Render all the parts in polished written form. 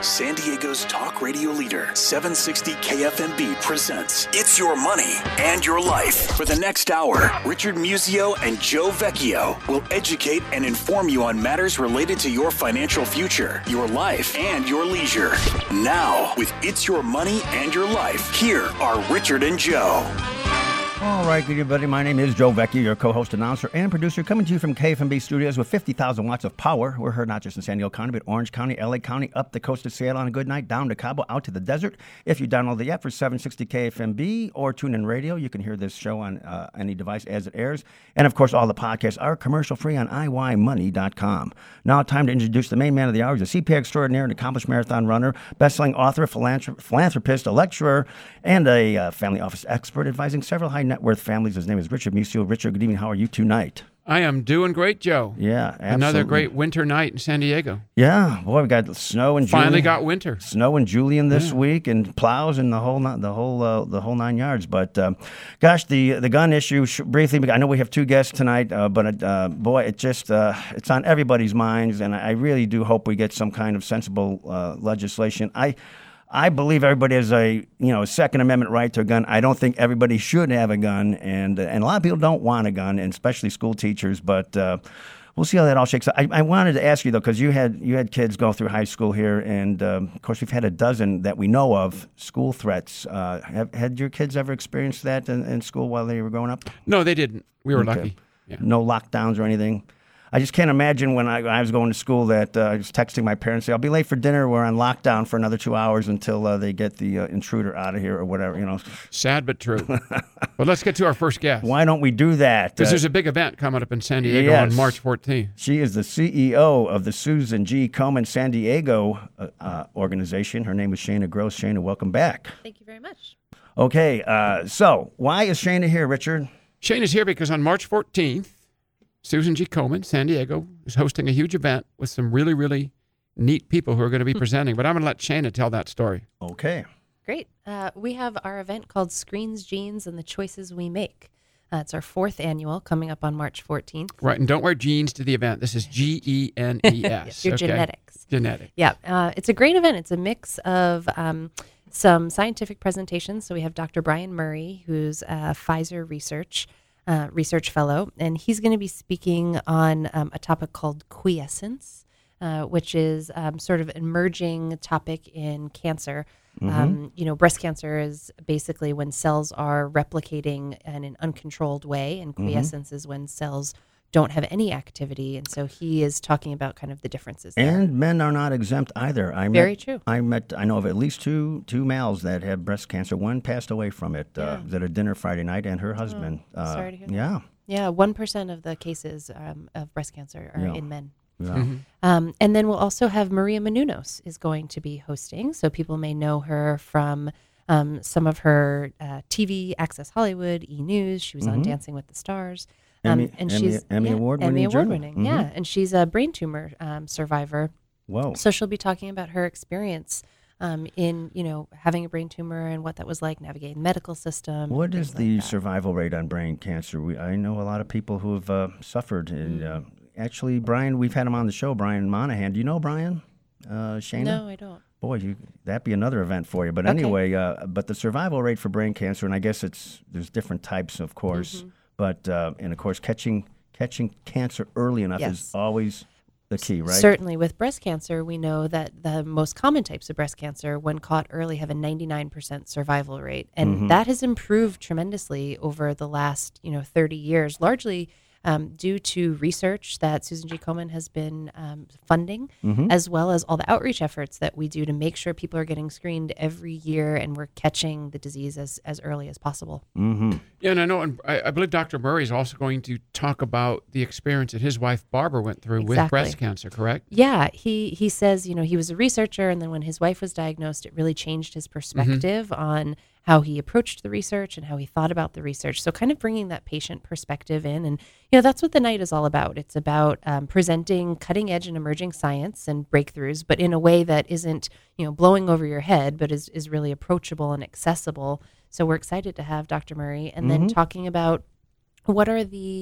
San Diego's talk radio leader, 760 KFMB presents It's Your Money and Your Life. For the next hour, Richard Musio and Joe Vecchio will educate and inform you on matters related to your financial future, your life, and your leisure. Now, with It's Your Money and Your Life, here are Richard and Joe. All right, good evening, buddy. My name is Joe Vecchio, your co-host, announcer, and producer, coming to you from KFMB Studios with 50,000 watts of power. We're heard not just in San Diego County, but Orange County, LA County, up the coast of Seattle on a good night, down to Cabo, out to the desert. If you download the app for 760 KFMB or tune in radio, you can hear this show on any device as it airs. And, of course, all the podcasts are commercial-free on IYMoney.com. Now, time to introduce the main man of the hour. He's a CPA extraordinaire, an accomplished marathon runner, best-selling author, philanthropist, a lecturer, and a family office expert advising several high net worth families. His name is Richard Musio. Richard, good evening. How are you tonight? I am doing great, Joe. Yeah, absolutely. Another great winter night in San Diego. Yeah, boy, we got snow and finally got winter. Snow and Julian this week, and plows and the whole 9 yards. But gosh, the gun issue briefly. I know we have two guests tonight, but boy, it's on everybody's minds, and I really do hope we get some kind of sensible legislation. I believe everybody has a Second Amendment right to a gun. I don't think everybody should have a gun, and a lot of people don't want a gun, and especially school teachers. But we'll see how that all shakes out. I wanted to ask you though, because you had kids go through high school here, and of course we've had a dozen that we know of school threats. Had your kids ever experienced that in school while they were growing up? No, they didn't. We were lucky. Yeah. No lockdowns or anything. I just can't imagine when I was going to school that I was texting my parents, say, I'll be late for dinner. We're on lockdown for another 2 hours until they get the intruder out of here or whatever, Sad but true. But let's get to our first guest. Why don't we do that? Because there's a big event coming up in San Diego on March 14th. She is the CEO of the Susan G. Komen San Diego organization. Her name is Shana Gross. Shana, welcome back. Thank you very much. Okay, so why is Shana here, Richard? Shana's here because on March 14th, Susan G. Komen, San Diego, is hosting a huge event with some really, really neat people who are going to be presenting. But I'm going to let Shana tell that story. Okay. Great. We have our event called Screens, Genes, and the Choices We Make. It's our 4th annual coming up on March 14th. Right, and don't wear jeans to the event. This is GENES. Your genetics. Genetic. Yeah, it's a great event. It's a mix of some scientific presentations. So we have Dr. Brian Murray, who's a Pfizer research fellow, and he's going to be speaking on a topic called quiescence, which is sort of an emerging topic in cancer. Breast cancer is basically when cells are replicating in an uncontrolled way, and quiescence is when cells don't have any activity, and so he is talking about kind of the differences there. And men are not exempt either. Very true. I know of at least two males that have breast cancer. One passed away from it at a dinner Friday night, and her husband. Sorry to hear that. Yeah, 1% of the cases of breast cancer are in men. Yeah. And then we'll also have Maria Menounos is going to be hosting, so people may know her from some of her TV, Access Hollywood, E! News. She was on Dancing with the Stars. Emmy Award-winning. Yeah, and she's a brain tumor survivor. Whoa! So she'll be talking about her experience in having a brain tumor and what that was like navigating the medical system. What is the survival rate on brain cancer? I know a lot of people who have suffered. And actually, Brian, we've had him on the show. Brian Monahan. Do you know Brian? Shana? No, I don't. Boy, that'd be another event for you. But anyway, but the survival rate for brain cancer, and I guess there's different types, of course. But and of course, catching cancer early enough is always the key, right? Certainly. With breast cancer, we know that the most common types of breast cancer, when caught early, have a 99% survival rate. And that has improved tremendously over the last 30 years, largely due to research that Susan G. Komen has been funding, as well as all the outreach efforts that we do to make sure people are getting screened every year and we're catching the disease as early as possible. Yeah, and I know, and I believe Dr. Murray is also going to talk about the experience that his wife Barbara went through with breast cancer, correct? Yeah, he says, he was a researcher, and then when his wife was diagnosed, it really changed his perspective on how he approached the research and how he thought about the research. So kind of bringing that patient perspective in. And, that's what the night is all about. It's about presenting cutting edge and emerging science and breakthroughs, but in a way that isn't, blowing over your head, but is really approachable and accessible. So we're excited to have Dr. Murray, and then talking about what are the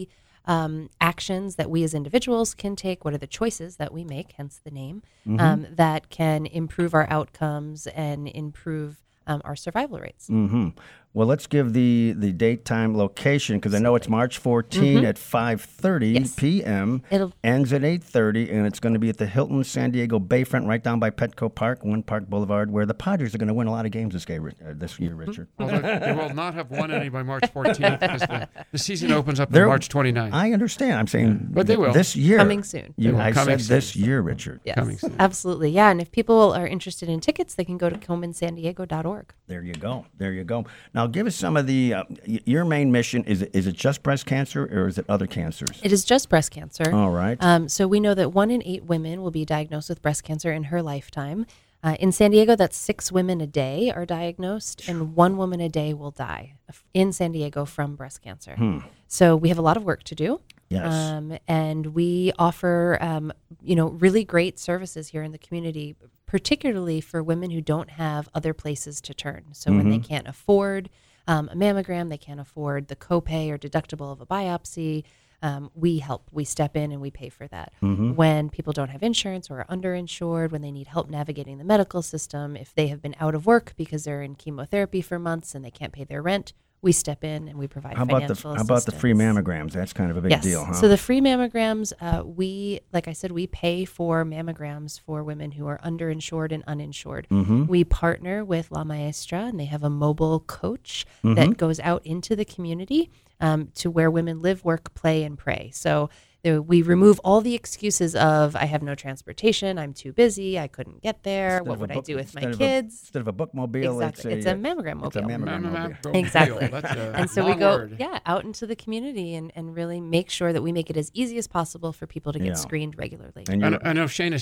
actions that we as individuals can take, what are the choices that we make, hence the name, that can improve our outcomes and improve our survival rates. Well, let's give the date, time, location, because I know it's March 14 at 5:30 p.m. Ends at 8:30, and it's going to be at the Hilton San Diego Bayfront, right down by Petco Park, One Park Boulevard, where the Padres are going to win a lot of games this year, Richard. Well, they will not have won any by March 14th because the season opens up on March 29th. I understand. I'm saying but they will. This year. Coming soon. I Coming said soon. this year, Richard. Yes, Coming soon. absolutely. Yeah, and if people are interested in tickets, they can go to KomenSanDiego.org. There you go. There you go. Now, give us some of the, your main mission. Is it just breast cancer or is it other cancers? It is just breast cancer. All right. So we know that 1 in 8 women will be diagnosed with breast cancer in her lifetime. In San Diego, that's 6 women a day are diagnosed, and 1 woman a day will die in San Diego from breast cancer. So we have a lot of work to do. Yes. And we offer, really great services here in the community, particularly for women who don't have other places to turn. So when they can't afford a mammogram, they can't afford the copay or deductible of a biopsy, we help. We step in and we pay for that. When people don't have insurance or are underinsured, when they need help navigating the medical system, if they have been out of work because they're in chemotherapy for months and they can't pay their rent, we step in and we provide financial assistance. How about the free mammograms? That's kind of a big deal, huh? So the free mammograms, like I said, we pay for mammograms for women who are underinsured and uninsured. We partner with La Maestra, and they have a mobile coach that goes out into the community to where women live, work, play, and pray. So we remove all the excuses of, I have no transportation, I'm too busy, I couldn't get there, what would I do with my kids? Instead of a bookmobile, exactly. It's a mammogram mobile. It's a mammogram mobile. Exactly. And so we go out into the community and really make sure that we make it as easy as possible for people to get screened regularly. And I know, Shana,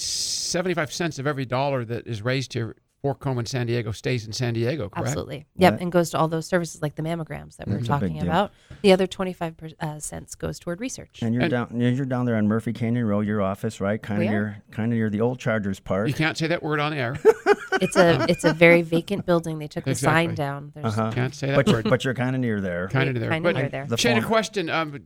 75 cents of every dollar that is raised here for Komen San Diego stays in San Diego, correct? Absolutely. Yep, and goes to all those services like the mammograms that we're talking about. The other 25 cents goes toward research. And you're down there on Murphy Canyon Road, your office, right? Kind of near the old Chargers Park. You can't say that word on air. It's a very vacant building. They took the sign down. Can't say that word. But you're kind of near there. Kind of near there. Shana, question,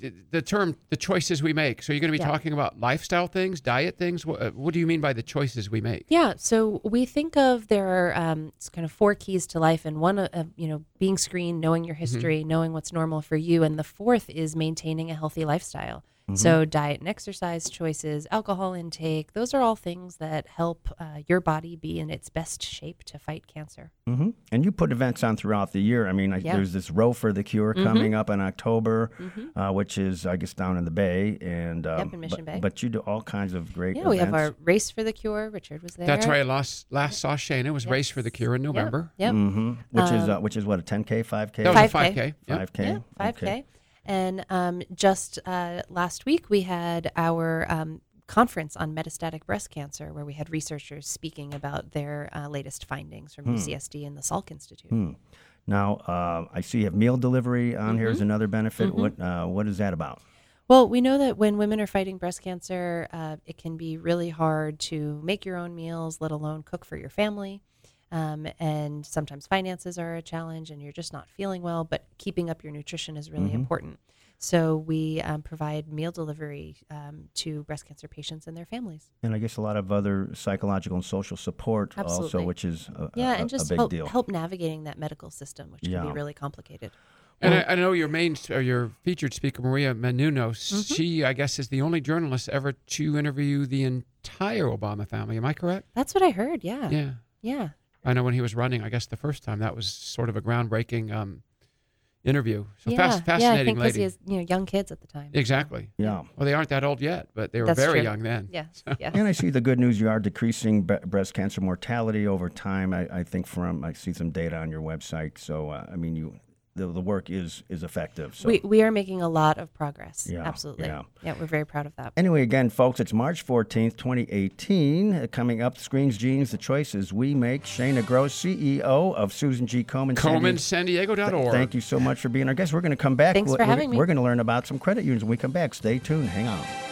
the choices we make. So you're going to be talking about lifestyle things, diet things. What do you mean by the choices we make? Yeah, so we think of there are it's kind of 4 keys to life, and one, being screened, knowing your history, knowing what's normal for you, and the 4th is maintaining a healthy lifestyle. So diet and exercise choices, alcohol intake, those are all things that help your body be in its best shape to fight cancer. And you put events on throughout the year. I mean, there's this Row for the Cure coming up in October, which is, I guess, down in the Bay. And in Mission Bay. But you do all kinds of great events. We have our Race for the Cure. Richard was there. That's right. Last saw Shana. It was Race for the Cure in November. Which is what, a 10K, 5K? That was a 5K. 5K. Yeah, 5K. Okay. And just last week, we had our conference on metastatic breast cancer, where we had researchers speaking about their latest findings from UCSD and the Salk Institute. Now, I see you have meal delivery on here as another benefit. What is that about? Well, we know that when women are fighting breast cancer, it can be really hard to make your own meals, let alone cook for your family. And sometimes finances are a challenge and you're just not feeling well, but keeping up your nutrition is really important. So we provide meal delivery to breast cancer patients and their families. And I guess a lot of other psychological and social support also, which is a big deal. Help navigating that medical system, which can be really complicated. And I know your featured speaker, Maria Menounos, she, I guess, is the only journalist ever to interview the entire Obama family. Am I correct? That's what I heard, yeah. Yeah. I know when he was running, I guess the first time, that was sort of a groundbreaking interview. So fascinating I think lady. He has young kids at the time. Exactly. Yeah. Well, they aren't that old yet, but they were That's very true. young then. Yes. And I see the good news, you are decreasing breast cancer mortality over time. I think I see some data on your website. So, the work is effective. So. We are making a lot of progress. Yeah, absolutely. Yeah, we're very proud of that. Anyway, again, folks, it's March 14th, 2018. Coming up, Screens Genes, the choices we make. Shana Gross, CEO of Susan G. Komen. KomenSanDiego.org. Thank you so much for being our guest. We're going to come back. Thanks for having me. We're going to learn about some credit unions when we come back. Stay tuned. Hang on.